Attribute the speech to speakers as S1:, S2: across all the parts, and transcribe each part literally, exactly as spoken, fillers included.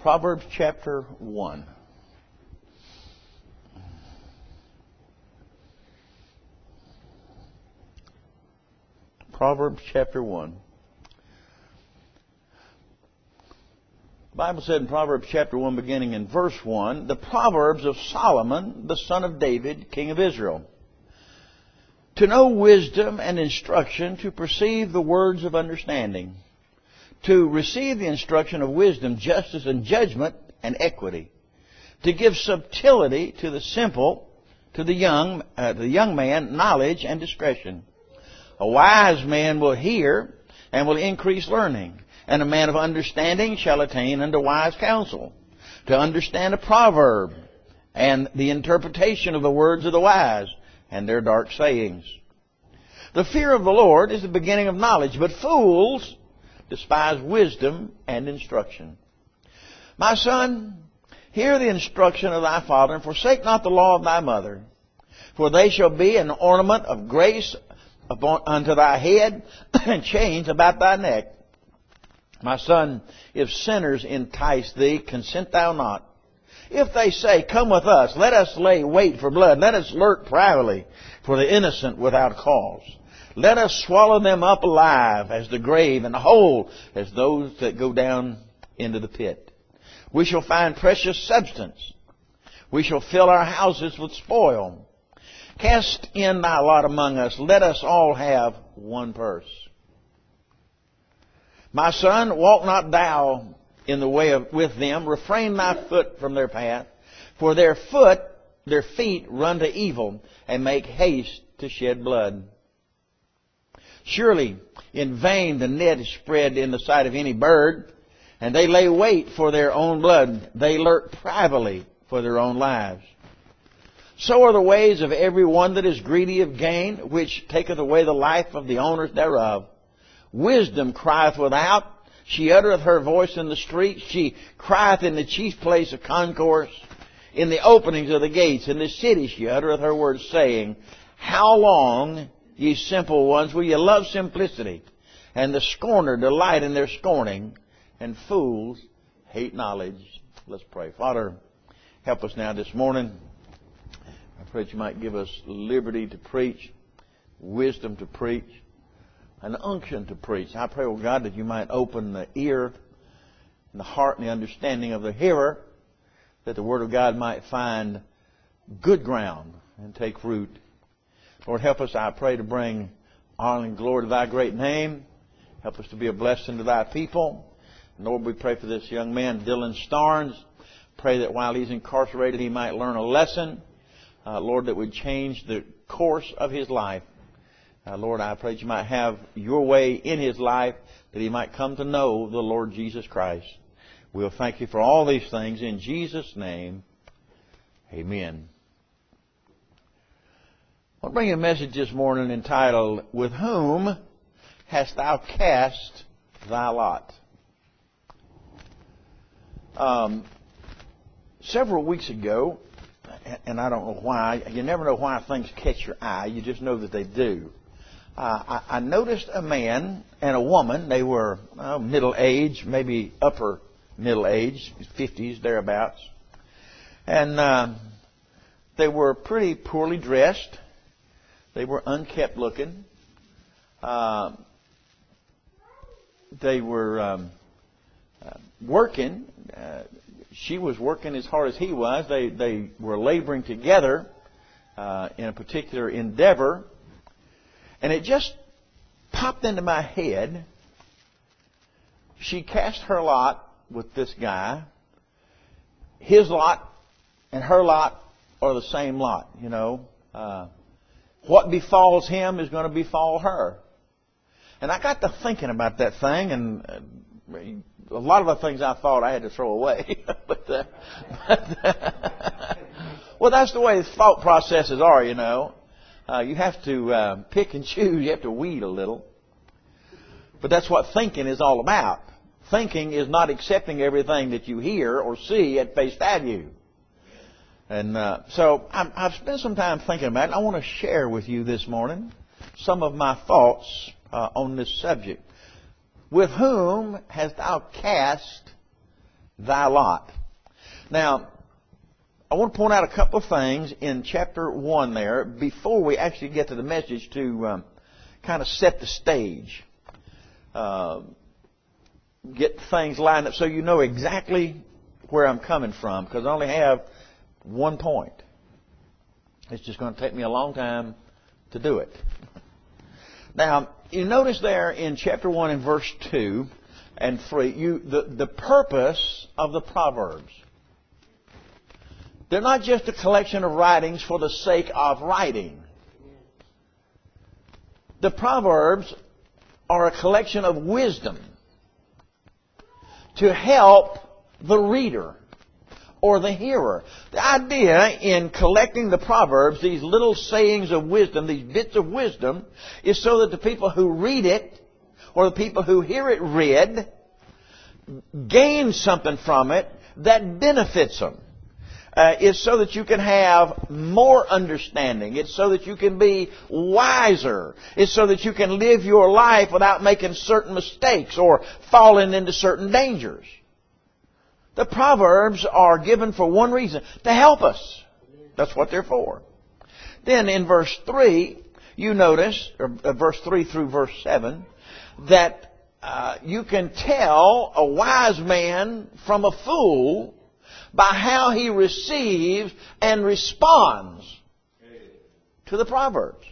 S1: Proverbs chapter one. Proverbs chapter one. The Bible said in Proverbs chapter one, beginning in verse one, the Proverbs of Solomon, the son of David, king of Israel. To know wisdom and instruction, to perceive the words of understanding, to receive the instruction of wisdom, justice, and judgment, and equity, to give subtlety to the simple, to the young, uh, the young man, knowledge and discretion. A wise man will hear and will increase learning, and a man of understanding shall attain unto wise counsel. To understand a proverb and the interpretation of the words of the wise and their dark sayings. The fear of the Lord is the beginning of knowledge, but fools despise wisdom and instruction. My son, hear the instruction of thy father, and forsake not the law of thy mother. For they shall be an ornament of grace upon, unto thy head, and chains about thy neck. My son, if sinners entice thee, consent thou not. If they say, come with us, let us lay wait for blood, let us lurk privately for the innocent without cause. Let us swallow them up alive as the grave, and whole as those that go down into the pit. We shall find precious substance. We shall fill our houses with spoil. Cast in thy lot among us. Let us all have one purse. My son, walk not thou in the way of with them. Refrain thy foot from their path. For their foot, their feet run to evil, and make haste to shed blood. Surely in vain the net is spread in the sight of any bird, and they lay wait for their own blood. They lurk privately for their own lives. So are the ways of every one that is greedy of gain, which taketh away the life of the owners thereof. Wisdom crieth without, she uttereth her voice in the streets, she crieth in the chief place of concourse, in the openings of the gates, in the city she uttereth her words, saying, how long, ye simple ones, will ye love simplicity? And the scorner delight in their scorning, and fools hate knowledge. Let's pray. Father, help us now this morning. I pray that you might give us liberty to preach, wisdom to preach, an unction to preach. I pray, oh God, that you might open the ear and the heart and the understanding of the hearer, that the Word of God might find good ground and take root. Lord, help us, I pray, to bring honor and glory to thy great name. Help us to be a blessing to thy people. And Lord, we pray for this young man, Dylan Starnes. Pray that while he's incarcerated, he might learn a lesson. Uh, Lord, that would change the course of his life. Uh, Lord, I pray that you might have your way in his life, that he might come to know the Lord Jesus Christ. We'll thank you for all these things in Jesus' name. Amen. I want to bring you a message this morning entitled, With Whom Hast Thou Cast Thy Lot? Um, several weeks ago, and I don't know why, you never know why things catch your eye, you just know that they do. Uh, I, I noticed a man and a woman. They were uh, middle age, maybe upper middle age, fifties, thereabouts. And uh, they were pretty poorly dressed. They were unkept looking. Uh, they were um, uh, working. Uh, she was working as hard as he was. They, they were laboring together uh, in a particular endeavor. And it just popped into my head. She cast her lot with this guy. His lot and her lot are the same lot, you know. Uh, what befalls him is going to befall her. And I got to thinking about that thing, and uh, a lot of the things I thought I had to throw away. but, uh, but uh, well, that's the way thought processes are, you know. Uh, you have to uh, pick and choose. You have to weed a little. But that's what thinking is all about. Thinking is not accepting everything that you hear or see at face value. And uh, so I've, I've spent some time thinking about it. I want to share with you this morning some of my thoughts uh, on this subject. With whom hast thou cast thy lot. Now, I want to point out a couple of things in chapter one there before we actually get to the message to um, kind of set the stage. Uh, get things lined up so you know exactly where I'm coming from, because I only have one point. It's just going to take me a long time to do it. Now, you notice there in chapter one and verse two and three, you, the, the purpose of the Proverbs. They're not just a collection of writings for the sake of writing. The Proverbs are a collection of wisdom to help the reader or the hearer. The idea in collecting the Proverbs, these little sayings of wisdom, these bits of wisdom, is so that the people who read it or the people who hear it read gain something from it that benefits them. Uh, it's so that you can have more understanding. It's so that you can be wiser. It's so that you can live your life without making certain mistakes or falling into certain dangers. The Proverbs are given for one reason, to help us. That's what they're for. Then in verse three, you notice, or verse three through verse seven, that uh, you can tell a wise man from a fool by how he receives and responds to the Proverbs.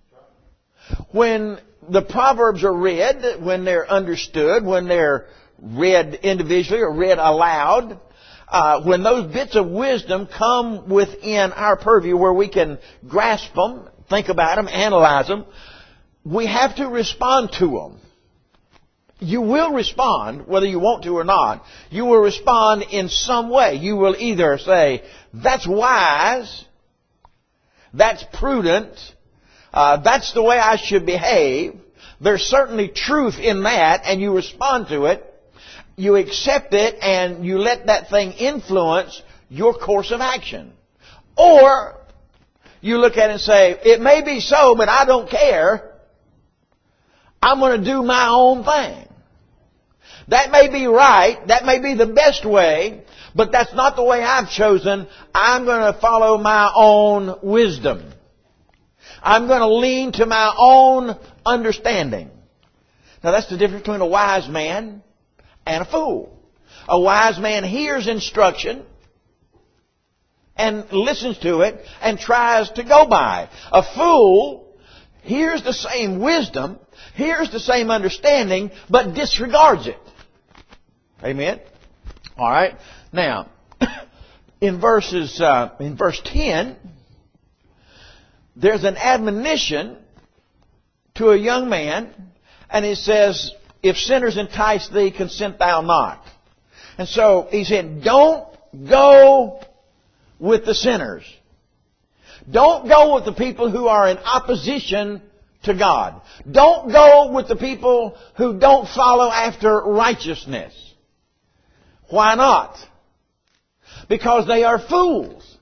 S1: When the Proverbs are read, when they're understood, when they're read individually or read aloud, uh, when those bits of wisdom come within our purview where we can grasp them, think about them, analyze them, we have to respond to them. You will respond, whether you want to or not. You will respond in some way. You will either say, that's wise, that's prudent, uh, that's the way I should behave. There's certainly truth in that, and you respond to it. You accept it, and you let that thing influence your course of action. Or you look at it and say, it may be so, but I don't care. I'm going to do my own thing. That may be right. That may be the best way. But that's not the way I've chosen. I'm going to follow my own wisdom. I'm going to lean to my own understanding. Now that's the difference between a wise man and a fool. A wise man hears instruction and listens to it and tries to go by. A fool hears the same wisdom, hears the same understanding, but disregards it. Amen? All right. Now, in verses uh, in verse ten, there's an admonition to a young man, and it says, "If sinners entice thee, consent thou not." And so he said, don't go with the sinners. Don't go with the people who are in opposition to God. Don't go with the people who don't follow after righteousness. Why not? Because they are fools.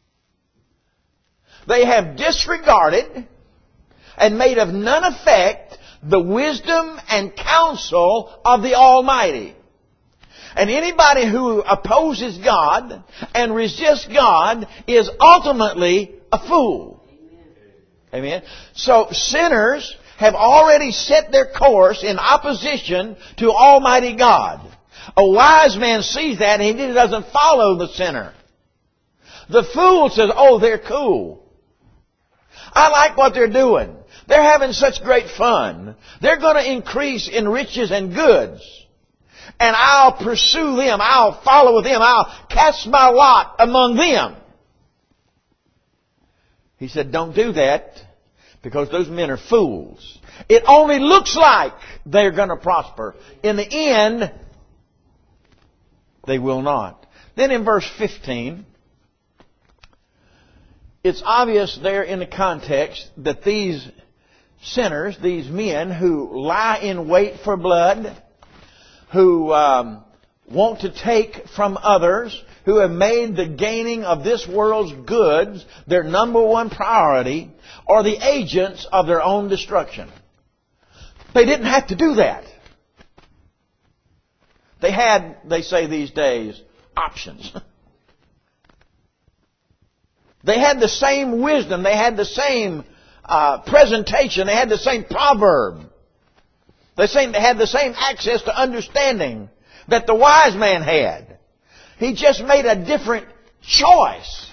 S1: They have disregarded and made of none effect the wisdom and counsel of the Almighty. And anybody who opposes God and resists God is ultimately a fool. Amen. So sinners have already set their course in opposition to Almighty God. A wise man sees that and he doesn't follow the sinner. The fool says, oh, they're cool. I like what they're doing. They're having such great fun. They're going to increase in riches and goods. And I'll pursue them. I'll follow them. I'll cast my lot among them. He said, don't do that, because those men are fools. It only looks like they're going to prosper. In the end, they will not. Then in verse fifteen, it's obvious there in the context that these sinners, these men who lie in wait for blood, who um, want to take from others, who have made the gaining of this world's goods their number one priority, are the agents of their own destruction. They didn't have to do that. They had, they say these days, options. They had the same wisdom. They had the same uh, presentation. They had the same proverb. They seemed to have the same access to understanding that the wise man had. He just made a different choice.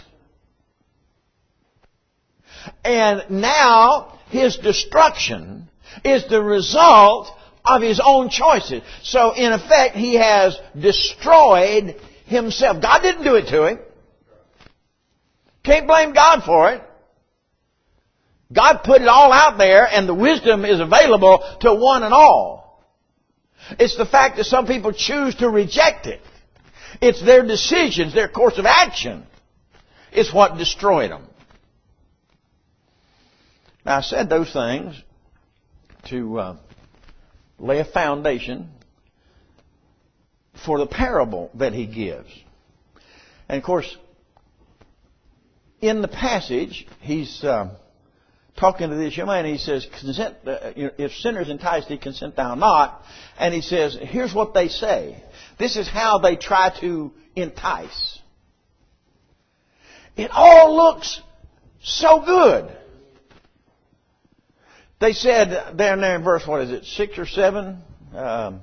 S1: And now his destruction is the result of his own choices. So in effect, he has destroyed himself. God didn't do it to him. Can't blame God for it. God put it all out there, and the wisdom is available to one and all. It's the fact that some people choose to reject it. It's their decisions, their course of action, is what destroyed them. Now, I said those things to uh, lay a foundation for the parable that he gives. And of course, in the passage, he's uh, talking to this young man, and he says, consent, uh, if sinners entice thee, consent thou not. And he says, here's what they say. This is how they try to entice. It all looks so good. They said, down there in verse, what is it, six or seven? Um,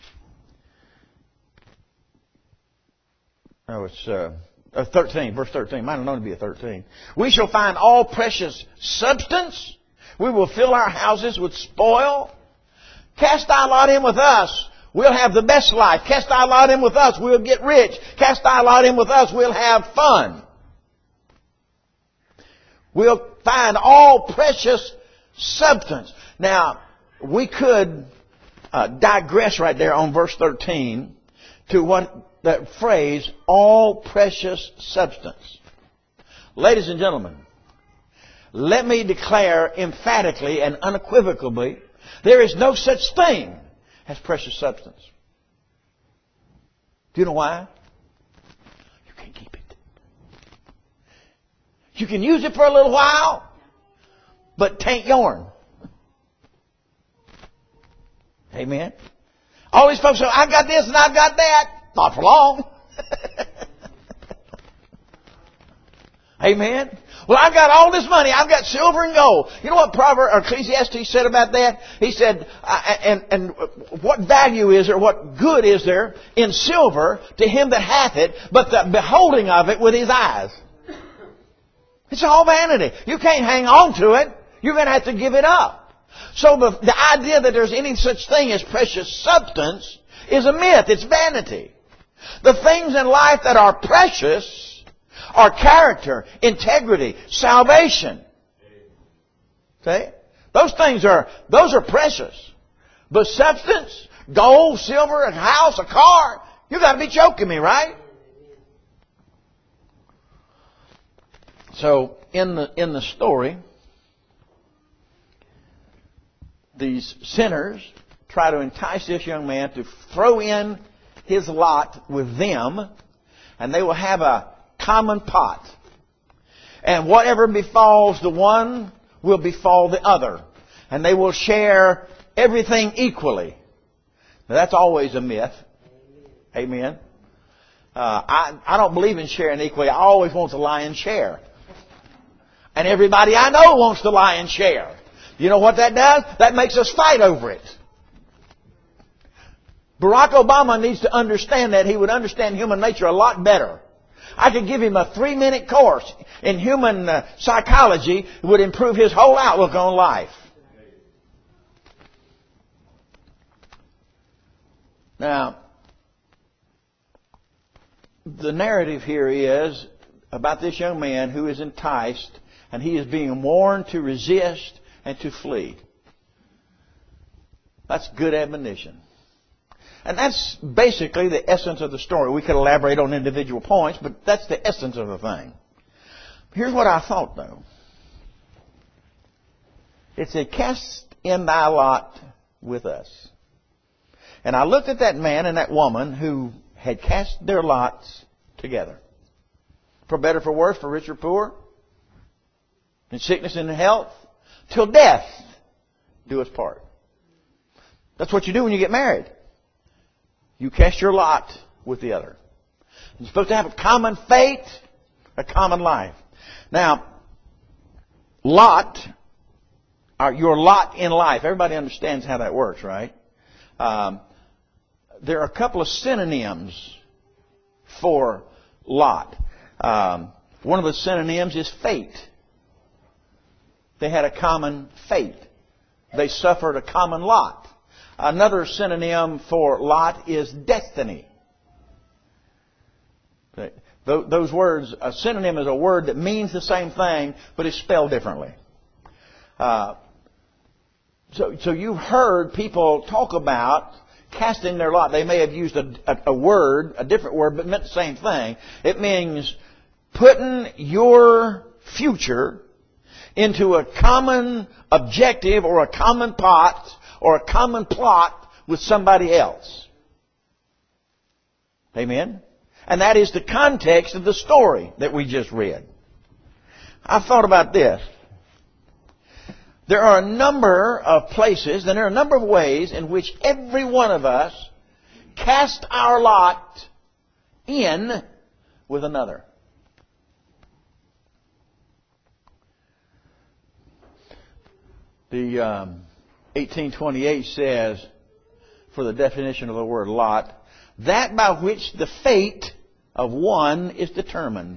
S1: no, it's uh, uh, thirteen, verse thirteen. Might have known to be a thirteen. We shall find all precious substance. We will fill our houses with spoil. Cast thy lot in with us. We'll have the best life. Cast thy lot in with us. We'll get rich. Cast thy lot in with us. We'll have fun. We'll find all precious substance. Now, we could uh, digress right there on verse thirteen to what that phrase, all precious substance. Ladies and gentlemen, let me declare emphatically and unequivocally, there is no such thing as precious substance. Do you know why? You can't keep it. You can use it for a little while, but tain't yourn. Amen. All these folks say, I've got this and I've got that. Not for long. Amen. Well, I've got all this money. I've got silver and gold. You know what Proverbs or Ecclesiastes said about that? He said, uh, and, and what value is there, what good is there in silver to him that hath it, but the beholding of it with his eyes? It's all vanity. You can't hang on to it. You're going to have to give it up. So the, the idea that there's any such thing as precious substance is a myth. It's vanity. The things in life that are precious are character, integrity, salvation. See? Those things are, those are precious. But substance, gold, silver, a house, a car, you got to be joking me, right? So, in the, in the story, these sinners try to entice this young man to throw in his lot with them, and they will have a common pot. And whatever befalls the one will befall the other. And they will share everything equally. Now, that's always a myth. Amen. Uh, I, I don't believe in sharing equally. I always want the lion's share. And everybody I know wants the lion's share. You know what that does? That makes us fight over it. Barack Obama needs to understand that. He would understand human nature a lot better. I could give him a three-minute course in human uh, psychology. It would improve his whole outlook on life. Now, the narrative here is about this young man who is enticed, and he is being warned to resist and to flee. That's good admonition. And that's basically the essence of the story. We could elaborate on individual points, but that's the essence of the thing. Here's what I thought, though. It said, cast in thy lot with us. And I looked at that man and that woman who had cast their lots together. For better, for worse, for rich or poor, in sickness and in health, till death do us part. That's what you do when you get married. you cast your lot with the other. You're supposed to have a common fate, a common life. Now, lot, or your lot in life, everybody understands how that works, right? Um, there are a couple of synonyms for lot. Um, one of the synonyms is fate. They had a common fate. They suffered a common lot. Another synonym for lot is destiny. Those words, a synonym is a word that means the same thing, but is spelled differently. Uh, so, so you've heard people talk about casting their lot. They may have used a, a, a word, a different word, but meant the same thing. It means putting your future into a common objective or a common pot or a common plot with somebody else. Amen? And that is the context of the story that we just read. I've thought about this. There are a number of places and there are a number of ways in which every one of us cast our lot in with another. The um, eighteen twenty-eight says, for the definition of the word lot, that by which the fate of one is determined.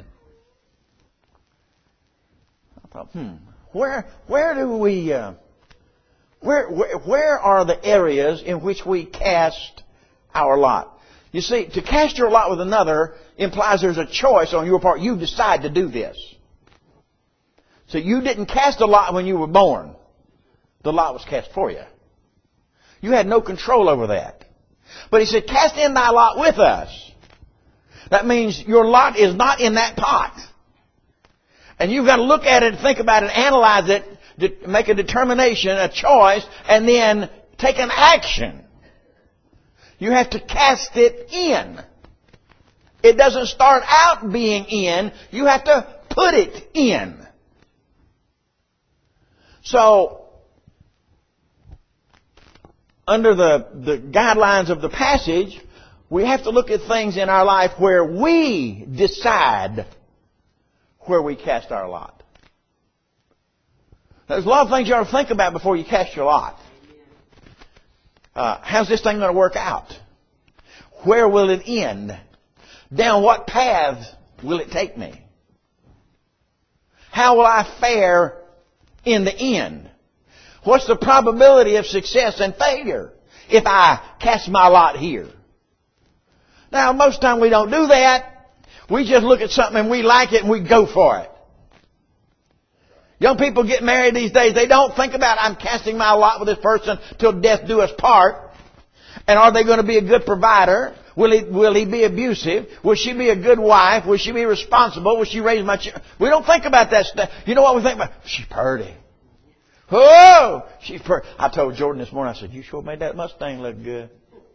S1: I thought, hmm, where where do we uh, where, where where are the areas in which we cast our lot? You see, to cast your lot with another implies there's a choice on your part. You decide to do this. So you didn't cast a lot when you were born. The lot was cast for you. You had no control over that. But he said, cast in thy lot with us. That means your lot is not in that pot. And you've got to look at it, think about it, analyze it, make a determination, a choice, and then take an action. You have to cast it in. It doesn't start out being in. You have to put it in. So, under the, the guidelines of the passage, we have to look at things in our life where we decide where we cast our lot. There's a lot of things you ought to think about before you cast your lot. Uh, how's this thing going to work out? Where will it end? Down what path will it take me? How will I fare in the end? What's the probability of success and failure if I cast my lot here? Now, most of the time we don't do that. We just look at something and we like it and we go for it. Young people get married these days. They don't think about, I'm casting my lot with this person till death do us part. And are they going to be a good provider? Will he, will he be abusive? Will she be a good wife? Will she be responsible? Will she raise my children? We don't think about that stuff. You know what we think about? She's pretty. Oh, she's pretty. I told Jordan this morning, I said, you sure made that Mustang look good.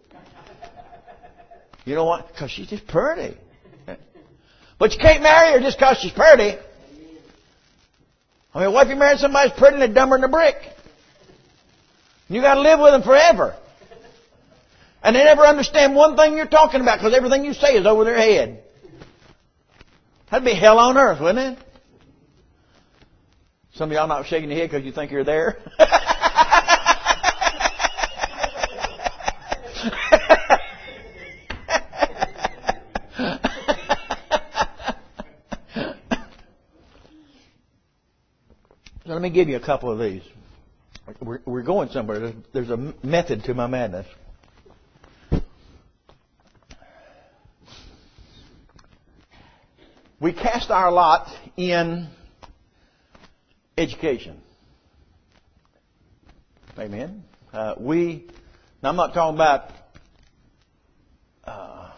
S1: You know what? Because she's just pretty. But you can't marry her just because she's pretty. I mean, what if you married somebody who's pretty and they're dumber than a brick? You got to live with them forever. And they never understand one thing you're talking about because everything you say is over their head. That'd be hell on earth, wouldn't it? Some of y'all not shaking your head because you think you're there. So let me give you a couple of these. We're, we're going somewhere. There's, there's a method to my madness. We cast our lot in education. Amen. Uh, we, now I'm not talking about uh,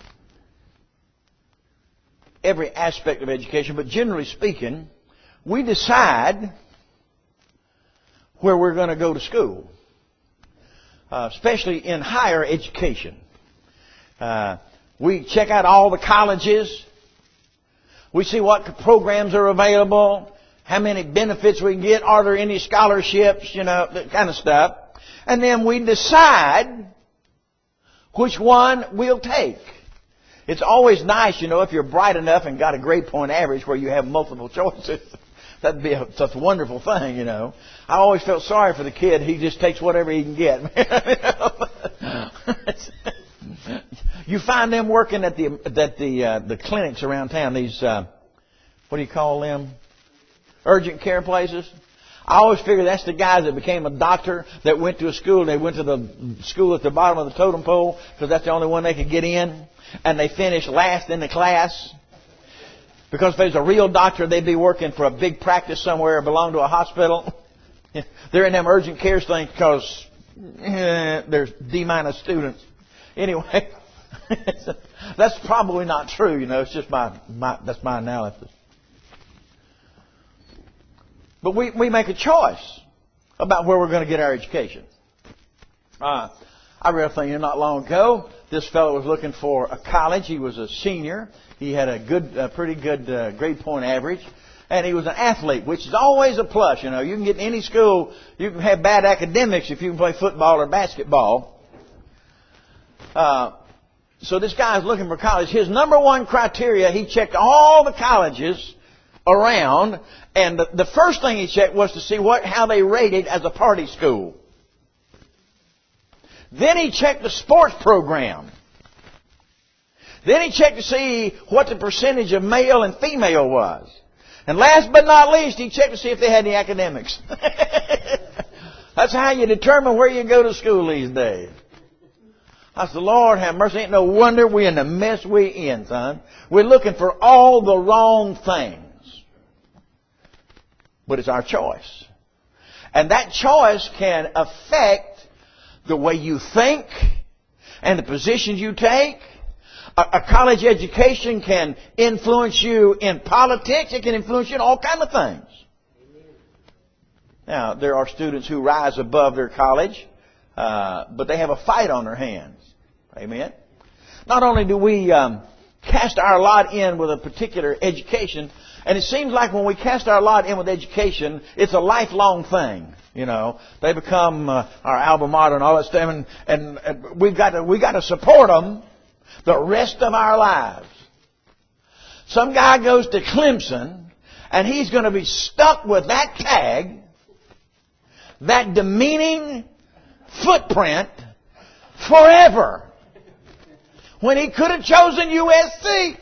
S1: every aspect of education, but generally speaking, we decide where we're going to go to school, uh, especially in higher education. Uh, we check out all the colleges. We see what programs are available, how many benefits we can get, are there any scholarships, you know, that kind of stuff. And then we decide Which one we'll take? It's always nice, you know, if you're bright enough and got a grade point average where you have multiple choices. That'd be a, such a wonderful thing, you know. I always felt sorry for the kid. He just takes whatever he can get. You find them working at the at the uh, the clinics around town. These uh, what do you call them? Urgent care places. I always figure that's the guys that became a doctor that went to a school. They went to the school at the bottom of the totem pole because that's the only one they could get in, and they finished last in the class. Because if there's a real doctor, they'd be working for a big practice somewhere or belong to a hospital. They're in them urgent care things because eh, there's D-minus students. Anyway, that's probably not true, you know. It's just my, my that's my analysis. But we, we make a choice about where we're going to get our education. Uh, I read a thing not long ago. This fellow was looking for a college. He was a senior. He had a good, a pretty good uh, grade point average. And he was an athlete, which is always a plus. You know, you can get in any school. You can have bad academics if you can play football or basketball. Uh, so this guy is looking for college. His number one criteria, he checked all the colleges around. And the, the first thing he checked was to see what how they rated as a party school. Then he checked the sports program. Then he checked to see what the percentage of male and female was. And last but not least, he checked to see if they had any academics. That's how you determine where you go to school these days. I said, Lord have mercy. Ain't no wonder we're in the mess we in, son. We're looking for all the wrong things. But it's our choice. And that choice can affect the way you think and the positions you take. A, a college education can influence you in politics. It can influence you in all kinds of things. Now, there are students who rise above their college, uh, but they have a fight on their hands. Amen. Not only do we um, cast our lot in with a particular education, and it seems like when we cast our lot in with education, it's a lifelong thing. You know, they become uh, our alma mater and all that stuff, and, and, and we've got to we got to support them the rest of our lives. Some guy goes to Clemson, and he's going to be stuck with that tag, that demeaning footprint, forever. When he could have chosen U S C.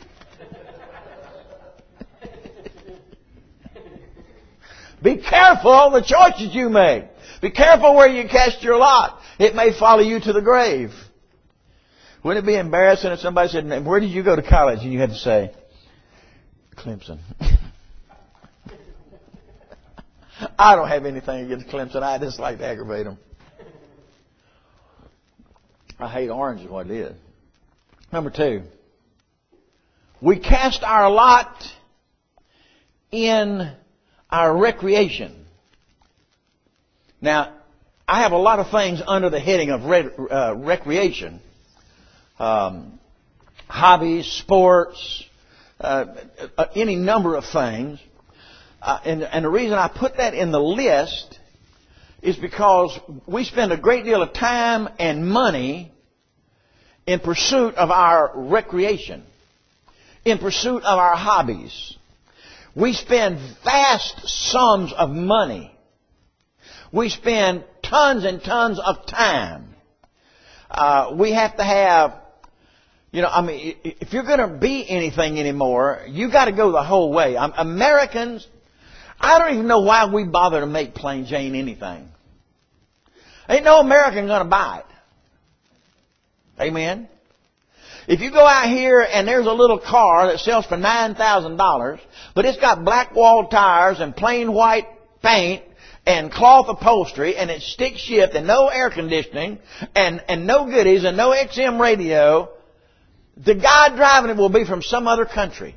S1: Be careful the choices you make. Be careful where you cast your lot. It may follow you to the grave. Wouldn't it be embarrassing if somebody said, where did you go to college? And you had to say, Clemson. I don't have anything against Clemson. I just like to aggravate them. I hate orange is what it is. Number two, we cast our lot in our recreation. Now, I have a lot of things under the heading of re- uh, recreation. Um, hobbies, sports, uh, uh, any number of things. Uh, and, and the reason I put that in the list is because we spend a great deal of time and money in pursuit of our recreation, in pursuit of our hobbies. We spend vast sums of money. We spend tons and tons of time. Uh, we have to have, you know, I mean, if you're going to be anything anymore, you got to go the whole way. Um, Americans, I don't even know why we bother to make plain Jane anything. Ain't no American going to buy it. Amen. If you go out here and there's a little car that sells for nine thousand dollars, but it's got black wall tires and plain white paint and cloth upholstery and it's stick shift and no air conditioning and, and no goodies and no X M radio, the guy driving it will be from some other country.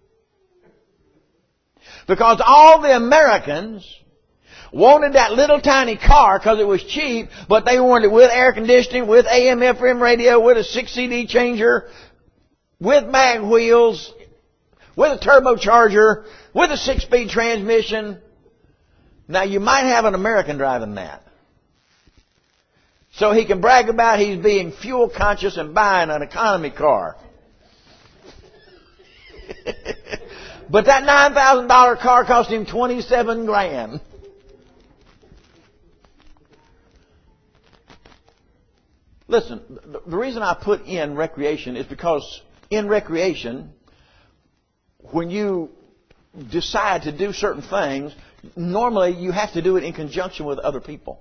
S1: Because all the Americans wanted that little tiny car because it was cheap, but they wanted it with air conditioning, with A M F M radio, with a six C D changer, with mag wheels, with a turbocharger, with a six-speed transmission. Now, you might have an American driving that. so he can brag about he's being fuel conscious and buying an economy car. But that nine thousand dollar car cost him twenty-seven grand. Listen, the reason I put in recreation is because in recreation, when you decide to do certain things, normally you have to do it in conjunction with other people.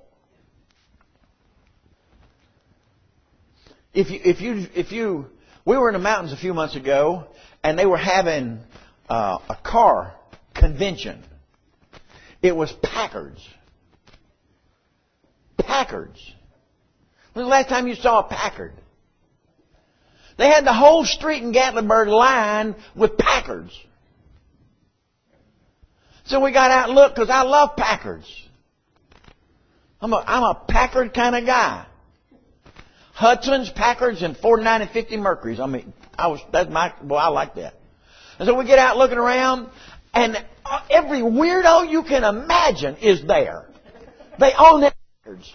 S1: If you, if you, if you, we were in the mountains a few months ago, and they were having uh, a car convention. It was Packards. Packards. When was the last time you saw a Packard? They had the whole street in Gatlinburg lined with Packards. So we got out and looked because I love Packards. I'm a, I'm a Packard kind of guy. Hudson's, Packards, and forty-nine and fifty Mercuries. I mean, I was, that's my, boy, I like that. And so we get out looking around, and every weirdo you can imagine is there. They own their Packards.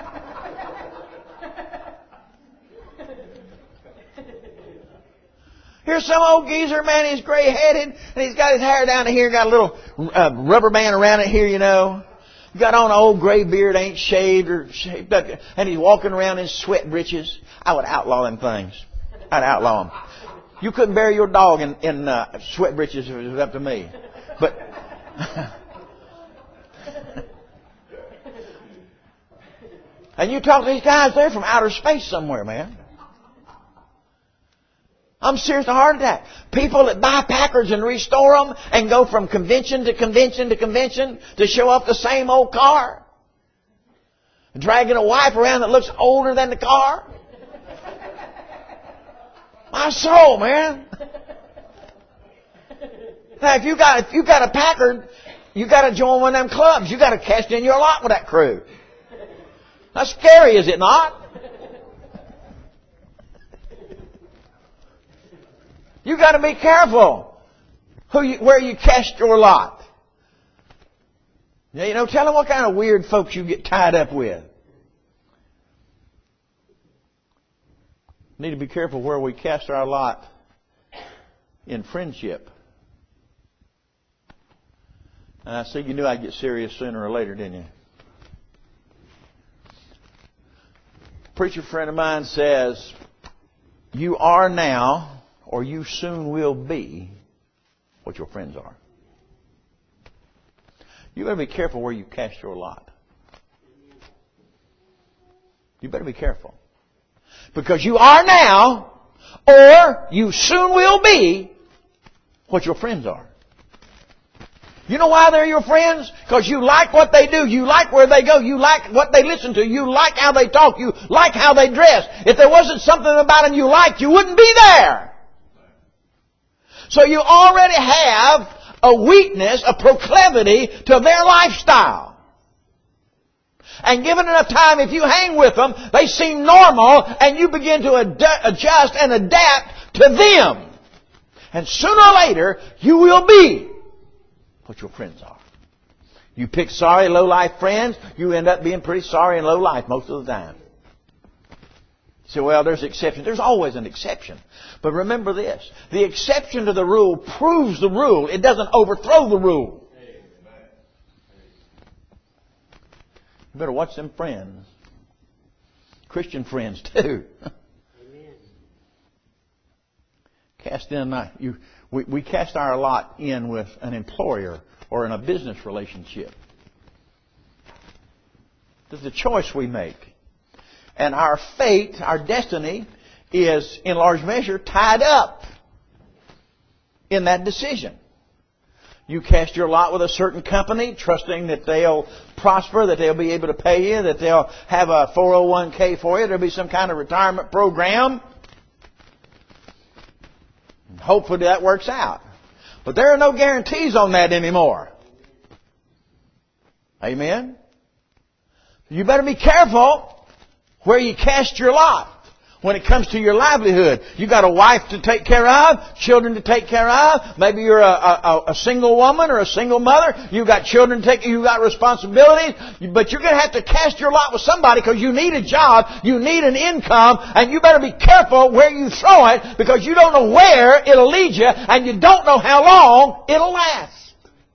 S1: Here's some old geezer, man, he's gray-headed, and he's got his hair down to here, got a little uh, rubber band around it here, you know. Got on an old gray beard, ain't shaved or shaved up, and he's walking around in sweat breeches. I would outlaw them things. I'd outlaw them. You couldn't bury your dog in, in uh, sweat breeches if it was up to me. But and you talk to these guys, they're from outer space somewhere, man. I'm serious to heart attack. People that buy Packards and restore them and go from convention to convention to convention to show off the same old car. Dragging a wife around that looks older than the car. My soul, man. Now, if you got if you got a Packard, you got to join one of them clubs. You got to cast in your lot with that crew. That's scary, is it not? You got to be careful who you, where you cast your lot. You know, tell them what kind of weird folks you get tied up with. Need to be careful where we cast our lot in friendship. And I see you knew I'd get serious sooner or later, didn't you? A preacher friend of mine says, you are now, or you soon will be, what your friends are. You better be careful where you cast your lot. You better be careful. Because you are now, or you soon will be, what your friends are. You know why they're your friends? Because you like what they do. You like where they go. You like what they listen to. You like how they talk. You like how they dress. If there wasn't something about them you liked, you wouldn't be there. So you already have a weakness, a proclivity to their lifestyle. And given enough time, if you hang with them, they seem normal, and you begin to ad- adjust and adapt to them. And sooner or later, you will be what your friends are. You pick sorry, low-life friends, you end up being pretty sorry and low-life most of the time. You say, well, there's exceptions. There's always an exception. But remember this. The exception to the rule proves the rule. It doesn't overthrow the rule. You better watch them friends. Christian friends, too. Amen. Cast in, uh, you, we, we cast our lot in with an employer or in a business relationship. This is a choice we make. And our fate, our destiny, is in large measure tied up in that decision. You cast your lot with a certain company, trusting that they'll prosper, that they'll be able to pay you, that they'll have a four oh one k for you, there'll be some kind of retirement program. And hopefully that works out. But there are no guarantees on that anymore. Amen? You better be careful where you cast your lot. When it comes to your livelihood, you got a wife to take care of, children to take care of. Maybe you're a, a, a single woman or a single mother. You've got children to take. You've got responsibilities. But you're going to have to cast your lot with somebody because you need a job, you need an income, and you better be careful where you throw it because you don't know where it'll lead you, and you don't know how long it'll last.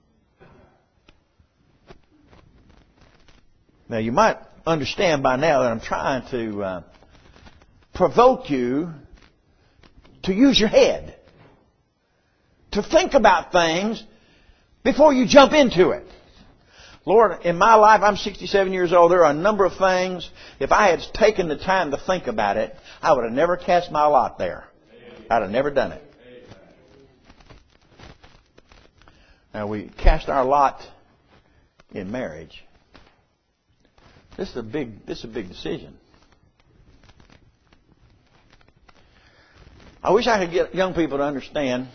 S1: Now you might understand by now that I'm trying to Uh, provoke you to use your head, to think about things before you jump into it. Lord, in my life, I'm sixty-seven years old. There are a number of things, if I had taken the time to think about it, I would have never cast my lot there. I'd have never done it. Now, we cast our lot in marriage. This is a big, this is a big decision. I wish I could get young people to understand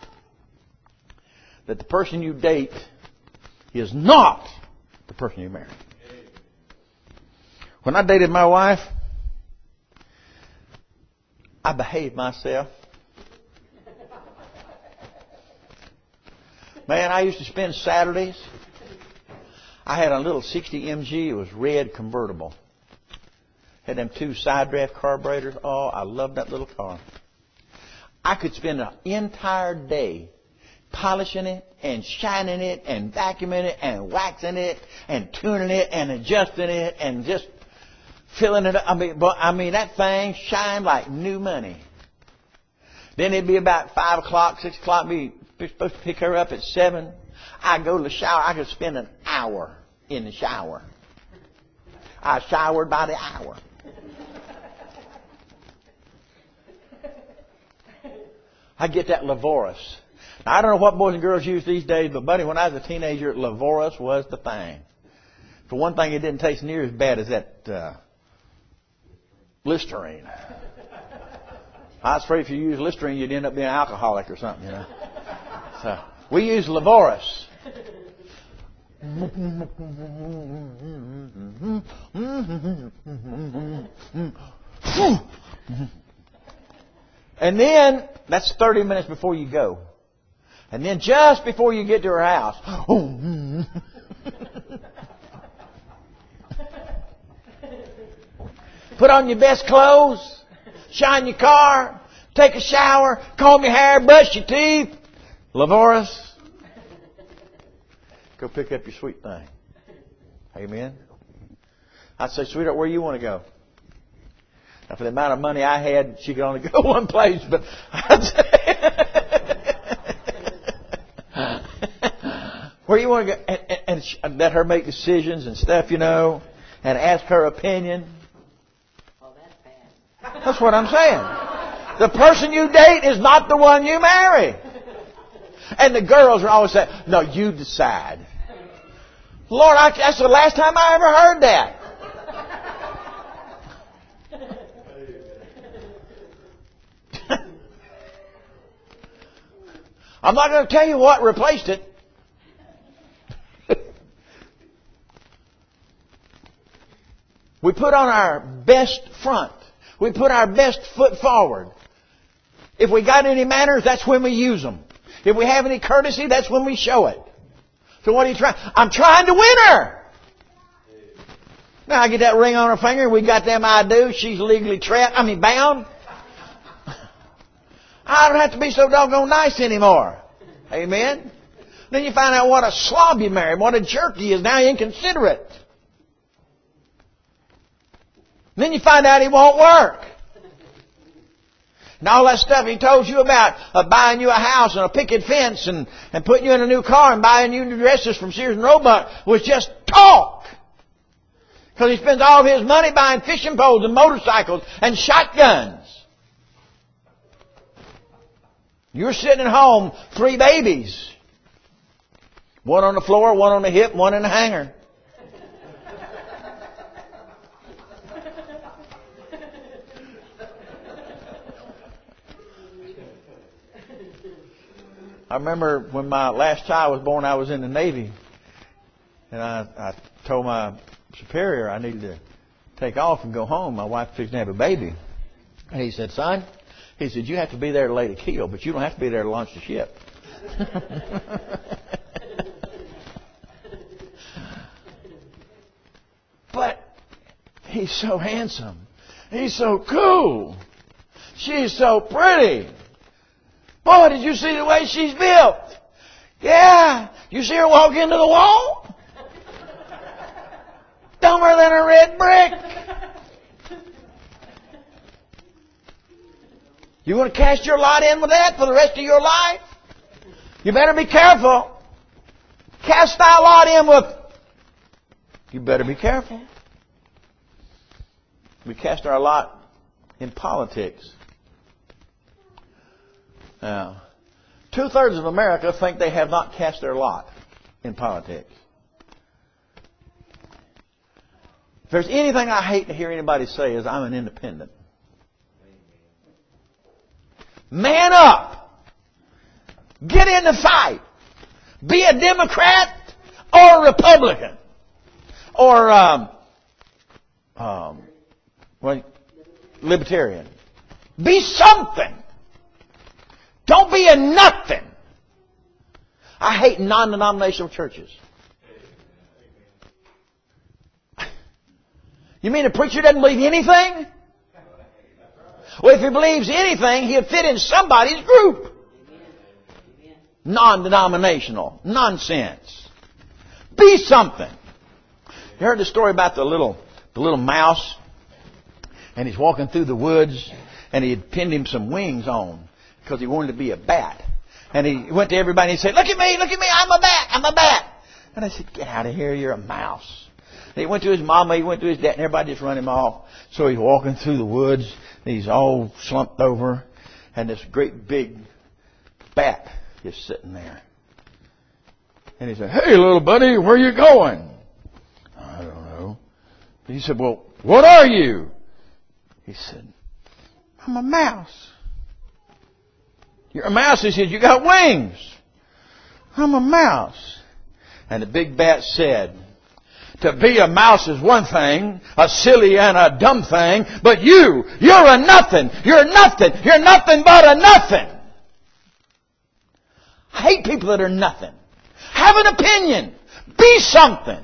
S1: that the person you date is not the person you marry. When I dated my wife, I behaved myself. Man, I used to spend Saturdays. I had a little sixty M G. It was red convertible. Had them two side draft carburetors. Oh, I loved that little car. I could spend an entire day polishing it and shining it and vacuuming it and waxing it and tuning it and adjusting it and just filling it up. I mean, but I mean that thing shined like new money. Then it'd be about five o'clock, six o'clock. Be supposed to pick her up at seven. I'd go to the shower. I could spend an hour in the shower. I showered by the hour. I get that Levoris. Now, I don't know what boys and girls use these days, but buddy, when I was a teenager, Levoris was the thing. For one thing, it didn't taste near as bad as that uh, Listerine. I was afraid if you used Listerine, you'd end up being an alcoholic or something, you know. So we use Levoris. And then, that's thirty minutes before you go. And then just before you get to her house, put on your best clothes, shine your car, take a shower, comb your hair, brush your teeth. Levoris, go pick up your sweet thing. Amen. I'd say, sweetheart, where you want to go? Now, for the amount of money I had, she could only go one place, but I'd say, where you want to go? And, and, and let her make decisions and stuff, you know, and ask her opinion.
S2: Oh, that's bad.
S1: That's what I'm saying. The person you date is not the one you marry. And the girls are always saying, no, you decide. Lord, I, that's the last time I ever heard that. I'm not going to tell you what replaced it. We put on our best front. We put our best foot forward. If we got any manners, that's when we use them. If we have any courtesy, that's when we show it. So what are you trying? I'm trying to win her. Now I get that ring on her finger. We got them I do. She's legally trapped. I mean bound. I don't have to be so doggone nice anymore. Amen. Then you find out what a slob you married, what a jerk he is. Now you're inconsiderate. Then you find out he won't work. And all that stuff he told you about, uh, buying you a house and a picket fence and, and putting you in a new car and buying you new dresses from Sears and Roebuck was just talk. Because he spends all of his money buying fishing poles and motorcycles and shotguns. You're sitting at home, three babies. One on the floor, one on the hip, one in the hanger. I remember when my last child was born, I was in the Navy. And I, I told my superior I needed to take off and go home. My wife fixed to have a baby. And he said, son, he said, you have to be there to lay the keel, but you don't have to be there to launch the ship. But he's so handsome. He's so cool. She's so pretty. Boy, did you see the way she's built? Yeah. You see her walk into the wall? Dumber than a red brick. You want to cast your lot in with that for the rest of your life? You better be careful. Cast thy lot in with... You better be careful. We cast our lot in politics. Now, two-thirds of America think they have not cast their lot in politics. If there's anything I hate to hear anybody say is I'm an independent. Man up. Get in the fight. Be a Democrat or a Republican. Or um, um, well, Libertarian. Be something. Don't be a nothing. I hate non-denominational churches. You mean a preacher doesn't believe anything? Well, if he believes anything, he'll fit in somebody's group. Non-denominational. Nonsense. Be something. You heard the story about the little, the little mouse? And he's walking through the woods, and he had pinned him some wings on because he wanted to be a bat. And he went to everybody and he said, look at me, look at me, I'm a bat, I'm a bat. And I said, get out of here, you're a mouse. And he went to his mama, he went to his dad, and everybody just run him off. So he's walking through the woods, and he's all slumped over, and this great big bat is sitting there. And he said, hey, little buddy, where are you going? I don't know. He said, well, what are you? He said, I'm a mouse. You're a mouse? He said, you got wings. I'm a mouse. And the big bat said, to be a mouse is one thing, a silly and a dumb thing, but you, you're a nothing. You're nothing. You're nothing but a nothing. I hate people that are nothing. Have an opinion. Be something.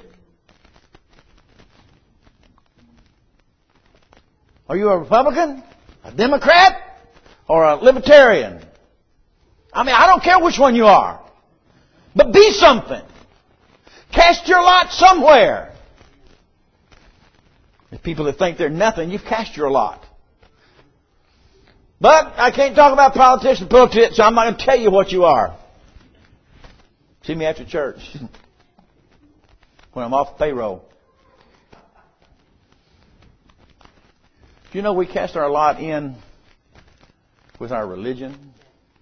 S1: Are you a Republican, a Democrat, or a Libertarian? I mean, I don't care which one you are. But be something. Cast your lot somewhere. There's people that think they're nothing, you've cast your lot. But I can't talk about politics and politics, so I'm not going to tell you what you are. See me after church when I'm off payroll. Do you know we cast our lot in with our religion?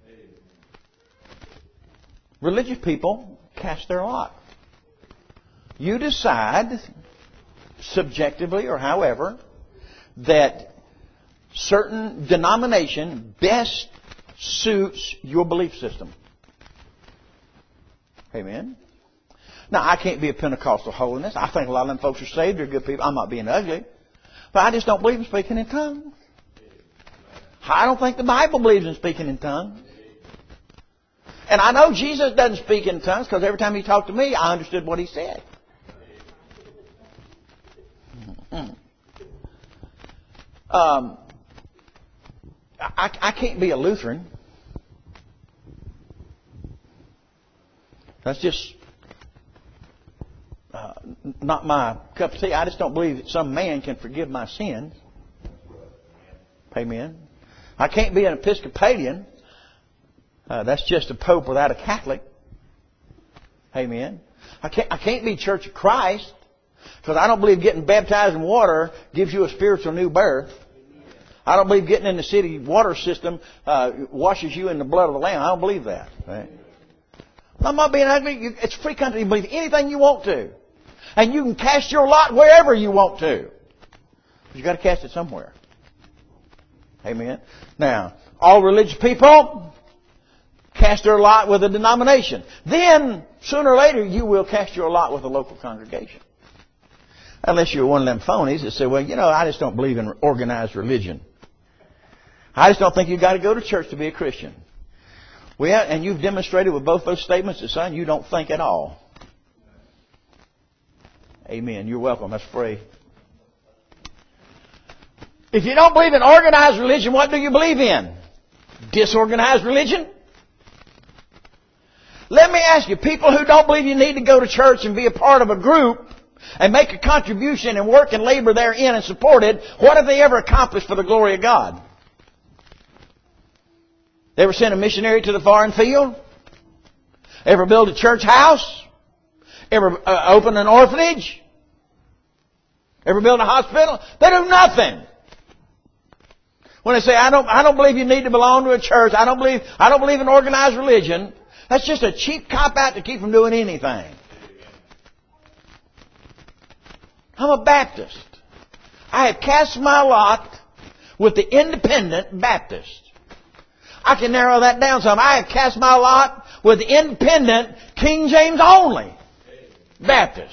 S1: Religious people cast their lot. You decide, subjectively or however, that certain denomination best suits your belief system. Amen? Now, I can't be a Pentecostal holiness. I think a lot of them folks are saved. They're good people. I'm not being ugly. But I just don't believe in speaking in tongues. I don't think the Bible believes in speaking in tongues. And I know Jesus doesn't speak in tongues because every time He talked to me, I understood what He said. Mm-hmm. Um, I, I can't be a Lutheran. That's just uh, not my cup of tea. I just don't believe that some man can forgive my sins. Amen. I can't be an Episcopalian. Uh, that's just a pope without a Catholic. Amen. I can't, I can't be Church of Christ because I don't believe getting baptized in water gives you a spiritual new birth. I don't believe getting in the city water system uh, washes you in the blood of the Lamb. I don't believe that. Right? I'm not being ugly. It's a free country. You believe anything you want to. And you can cast your lot wherever you want to. But you've got to cast it somewhere. Amen. Now, all religious people cast their lot with a denomination. Then, sooner or later, you will cast your lot with a local congregation. Unless you're one of them phonies that say, well, you know, I just don't believe in organized religion. I just don't think you've got to go to church to be a Christian. Well, and you've demonstrated with both those statements that, son, you don't think at all. Amen. You're welcome. Let's pray. If you don't believe in organized religion, what do you believe in? Disorganized religion? Let me ask you, people who don't believe you need to go to church and be a part of a group and make a contribution and work and labor therein and support it, what have they ever accomplished for the glory of God? Ever send a missionary to the foreign field? Ever build a church house? Ever uh, open an orphanage? Ever build a hospital? They do nothing. When they say, I don't, I don't believe you need to belong to a church. I don't believe, I don't believe in organized religion. That's just a cheap cop-out to keep from doing anything. I'm a Baptist. I have cast my lot with the Independent Baptist. I can narrow that down some. I have cast my lot with the Independent King James only Baptist.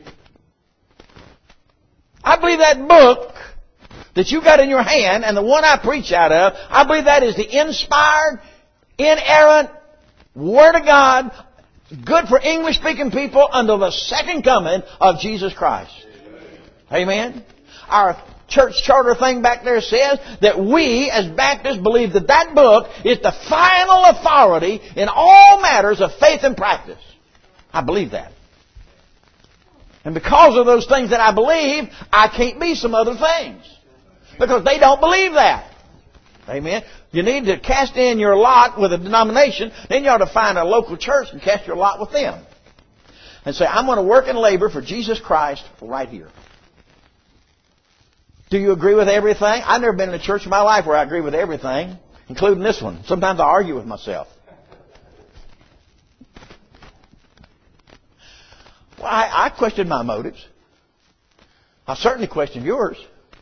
S1: I believe that book that you got in your hand and the one I preach out of, I believe that is the inspired, inerrant Word of God, good for English-speaking people until the second coming of Jesus Christ. Amen? Our church charter thing back there says that we as Baptists believe that that book is the final authority in all matters of faith and practice. I believe that. And because of those things that I believe, I can't be some other things. Because they don't believe that. Amen. You need to cast in your lot with a denomination. Then you ought to find a local church and cast your lot with them. And say, I'm going to work and labor for Jesus Christ right here. Do you agree with everything? I've never been in a church in my life where I agree with everything, including this one. Sometimes I argue with myself. Well, I, I question my motives. I certainly question yours.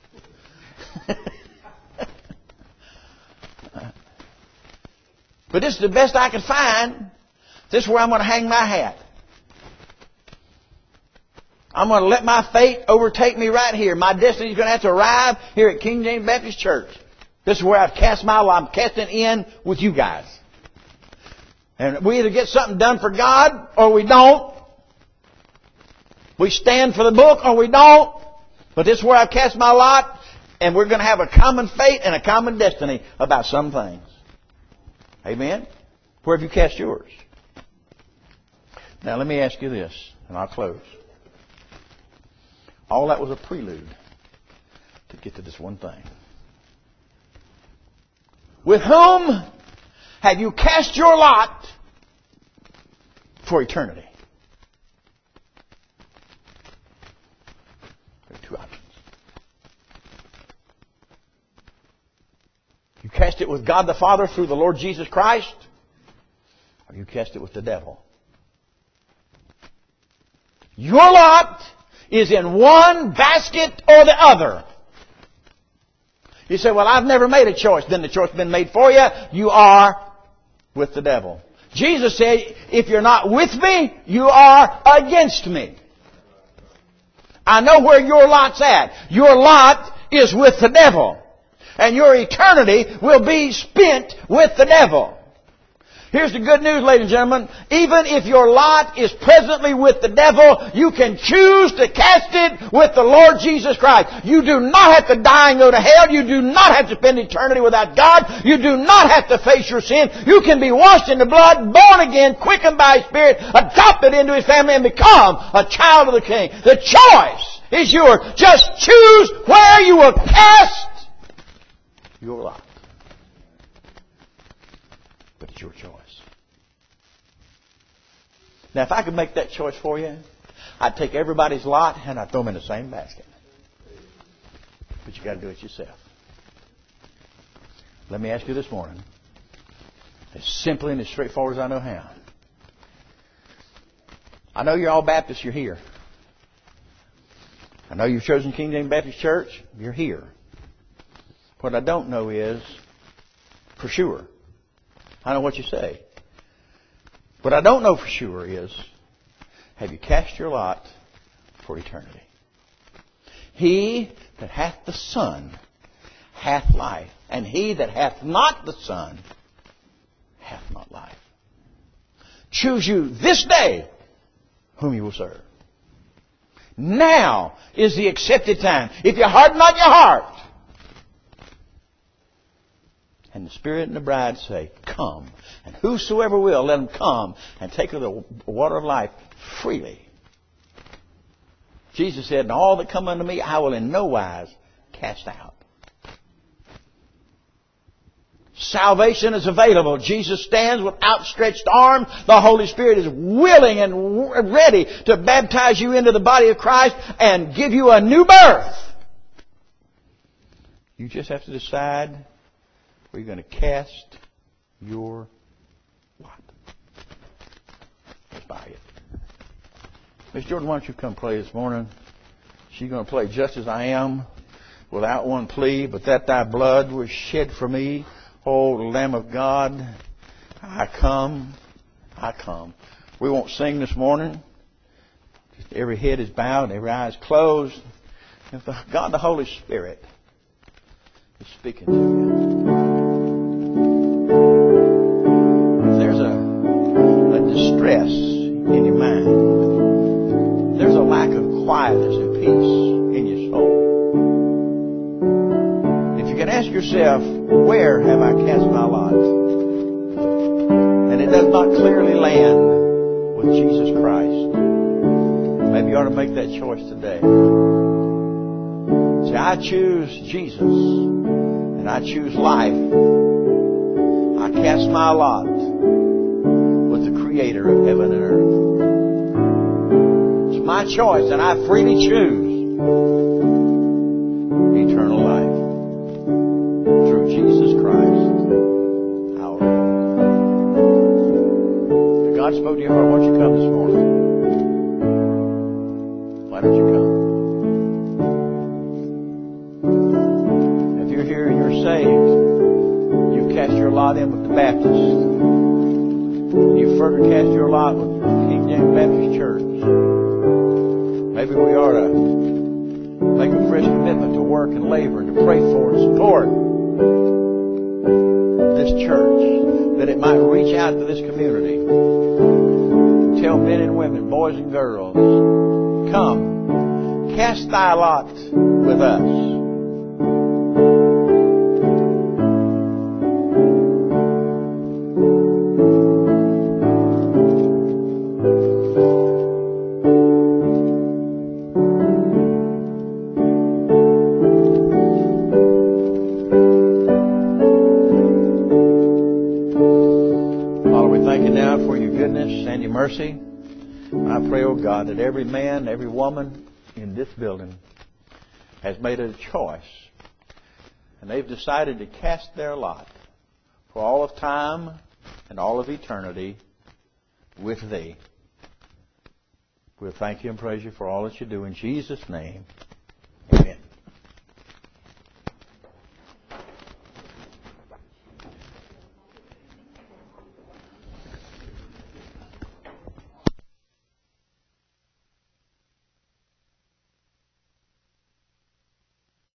S1: But this is the best I can find. This is where I'm going to hang my hat. I'm going to let my fate overtake me right here. My destiny is going to have to arrive here at King James Baptist Church. This is where I've cast my lot. I'm casting in with you guys. And we either get something done for God or we don't. We stand for the book or we don't. But this is where I've cast my lot. And we're going to have a common fate and a common destiny about some things. Amen? Where have you cast yours? Now let me ask you this, and I'll close. All that was a prelude to get to this one thing. With whom have you cast your lot for eternity? There are two options. You cast it with God the Father through the Lord Jesus Christ, or you cast it with the devil. Your lot is in one basket or the other. You say, well, I've never made a choice. Then the choice has been made for you. You are with the devil. Jesus said, if you're not with me, you are against me. I know where your lot's at. Your lot is with the devil. And your eternity will be spent with the devil. Here's the good news, ladies and gentlemen. Even if your lot is presently with the devil, you can choose to cast it with the Lord Jesus Christ. You do not have to die and go to hell. You do not have to spend eternity without God. You do not have to face your sin. You can be washed in the blood, born again, quickened by His Spirit, adopted into His family, and become a child of the King. The choice is yours. Just choose where you will cast your lot. But it's your choice. Now, if I could make that choice for you, I'd take everybody's lot and I'd throw them in the same basket. But you got to do it yourself. Let me ask you this morning, as simply and as straightforward as I know how. I know you're all Baptists, you're here. I know you've chosen King James Baptist Church, you're here. What I don't know is, for sure, I know what you say. What I don't know for sure is, have you cast your lot for eternity? He that hath the Son hath life. And he that hath not the Son hath not life. Choose you this day whom you will serve. Now is the accepted time. If you harden not your heart. And the Spirit and the bride say, come. And whosoever will, let him come and take of the water of life freely. Jesus said, and all that come unto me, I will in no wise cast out. Salvation is available. Jesus stands with outstretched arms. The Holy Spirit is willing and ready to baptize you into the body of Christ and give you a new birth. You just have to decide where you're going to cast your lot. Let's buy it. Miss Jordan, why don't you come play this morning? She's going to play Just As I Am without one plea, but that thy blood was shed for me. Oh, Lamb of God, I come, I come. We won't sing this morning. Just every head is bowed, every eye is closed. And God the Holy Spirit is speaking to you. If there's a, a distress in your mind, there's a lack of quietness and peace in your soul. You can ask yourself, where have I cast my lot? And it does not clearly land with Jesus Christ. Maybe you ought to make that choice today. Say, I choose Jesus, and I choose life. I cast my lot with the Creator of heaven and earth. It's my choice, and I freely choose eternal life. Through Jesus Christ, our Lord. If God spoke to your heart, why don't you come this morning? Why don't you come? If you're here and you're saved, you've cast your lot in with the Baptist. You've further cast your lot with King James Baptist Church. Maybe we ought to make a fresh commitment to work and labor and to pray for and support this church, that it might reach out to this community. Tell men and women, boys and girls, come, cast thy lot with us. Mercy. I pray, oh God, that every man, every woman in this building has made a choice, and they've decided to cast their lot for all of time and all of eternity with Thee. We'll thank You and praise You for all that You do in Jesus' name. Amen.